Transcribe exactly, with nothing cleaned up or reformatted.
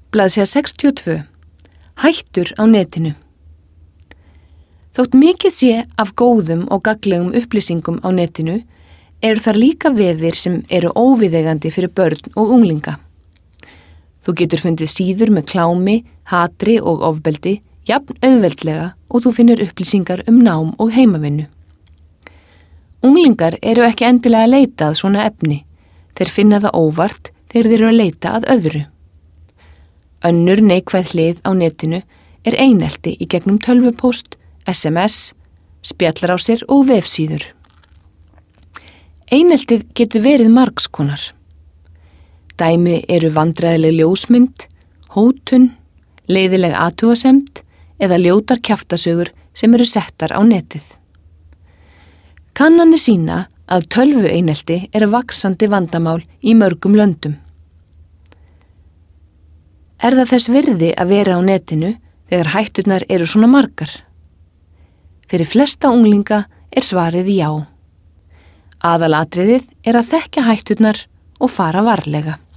Blaðsíða sextíu og tvö. Hættur á netinu. Þótt mikið sé af góðum og gagnlegum upplýsingum á netinu, eru þar líka vefir sem eru óviðeigandi fyrir börn og unglinga. Þú getur fundið síður með klámi, hatri og ofbeldi, jafn auðveldlega og þú finnur upplýsingar um nám og heimavinnu. Unglingar eru ekki endilega að leita að svona efni. Þeir finna það óvart þegar þeir eru að leita að öðru. Önnur neikvæð hlið á netinu er einelti í gegnum tölvupóst, S M S, spjallarásir og vefsíður. Eineltið getur verið margskonar. Dæmi eru vandræðileg ljósmynd, hótun, leiðileg athugasemd eða ljótar kjaftasögur sem eru settar á netið. Kannanir sýna að tölvueinelti er vaxandi vandamál í mörgum löndum. Er það þess virði að vera á netinu þegar hætturnar eru svona margar? Fyrir flesta unglinga er svarið já. Aðalatriðið er að þekkja hætturnar og fara varlega.